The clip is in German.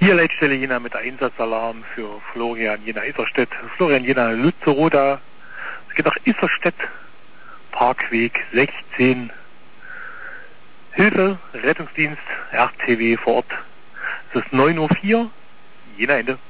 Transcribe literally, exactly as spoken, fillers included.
Hier Leitstelle Jena mit Einsatzalarm für Florian Jena Isserstedt. Florian Jena Lützeroda. Es geht nach Isserstedt, Parkweg sechzehn. Hilfe, Rettungsdienst, R T W vor Ort. Es ist neun Uhr vier, Jena Ende.